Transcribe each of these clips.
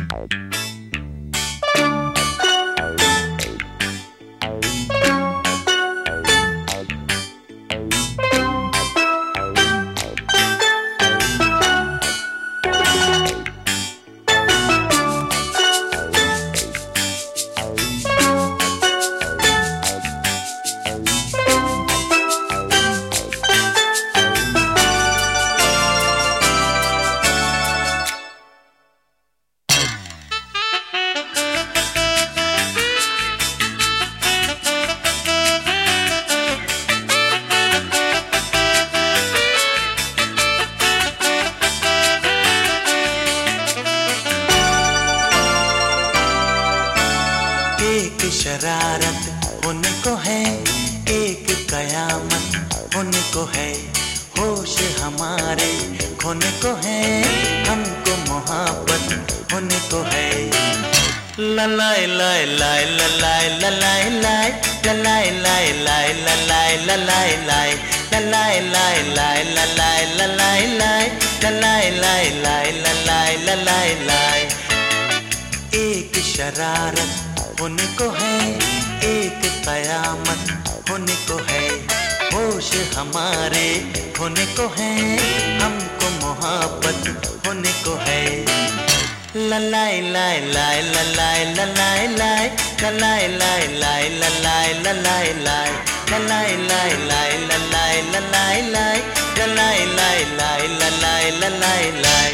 एक शरारत होने को है, एक कयामत होने को है, होश हमारे खोने को है, हमको मोहब्बत होने को है। ललाए लाए लाए ललाए ललाए लाए ललाए लाए लाए ललाए ललाए लाए ललाए लाए लाए ललाए ललाए लाए ललाए लाए लाए ललाए ललाए लाए। एक शरारत होने को है, एक कयामत होने को है, होश हमारे खोने को है, हमको मोहब्बत होने को है। ललाए लाए लाए ललाए ललाए लाए ललाए लाए लाए ललाए ललाए लाए ललाए लाए लाए ललाए ललाए लाए ललाए लाए लाए ललाए ललाए लाए।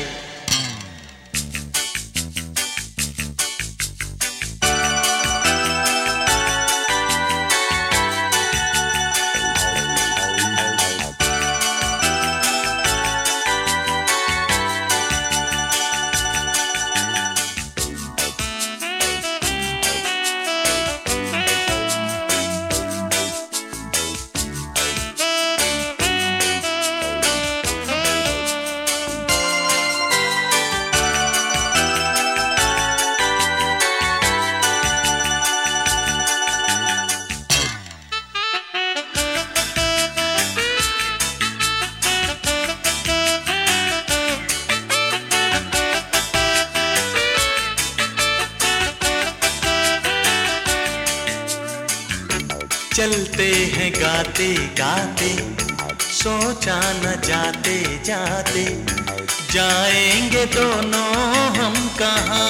चलते हैं गाते गाते, सोचा न जाते जाते, जाएंगे दोनों हम कहाँ।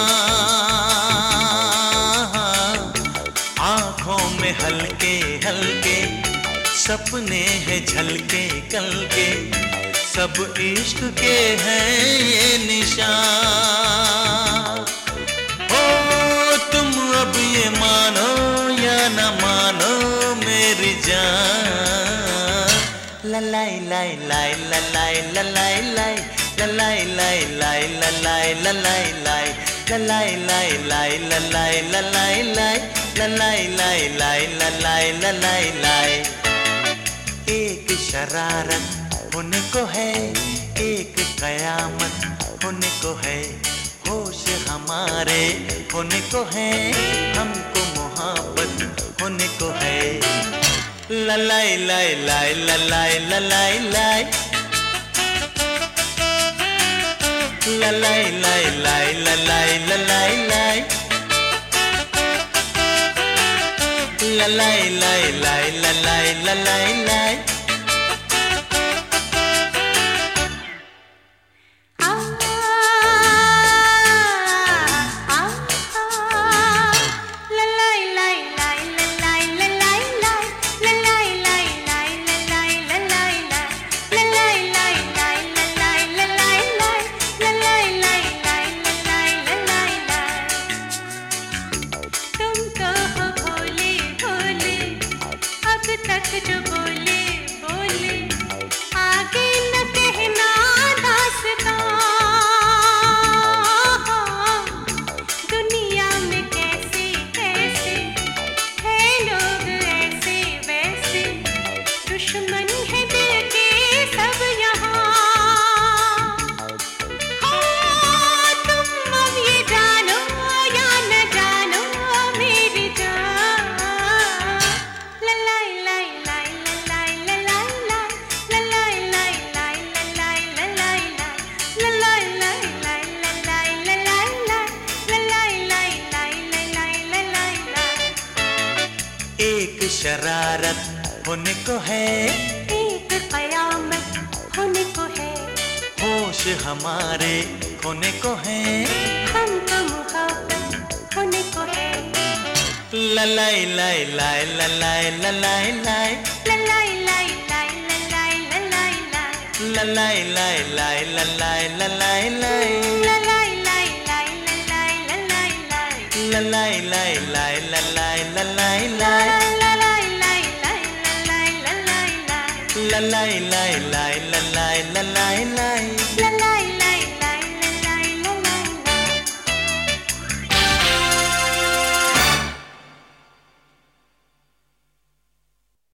आँखों में हल्के हल्के सपने हैं झलके कल के, सब इश्क के हैं ये निशान। ओ तुम अब ये मानो या न मानो मेरी जान। ललाई लाई लाई ललाई ललाई लाई ललाई लाई लाई ललाई ललाई लाई ललाई लाई लाई ललाई ललाई लाई ललाई लाई लाई ललाई ललाई लाई। एक शरारत होने को है, एक कयामत होने को है, होश हमारे होने को है, हमको मोहब्बत होने को है। ललाई लाई लाई ललाई ललाई लाई ललाई लाई लाई ललाई ललाई लाई ललाई लाई लाई ललाई ललाई लाई। जो बोले शरारत होने को है, एक कयामत होने को है, होश हमारे खोने को है, हमको मुहब्बत होने को है। ललाई लाई लाई ललाई ललाई लाई ललाई लाई लाई ललाई ललाई लाई ललाई लाई लाई ललाई ललाई लाई ललाई लाई लाई ललाई ललाई लाई ललाई लाई लाई ललाई ललाई लाई ललाई लाई लाई ललाई ललाई लाई ललाई लाई लाई ललाई ललाई लाई ललाई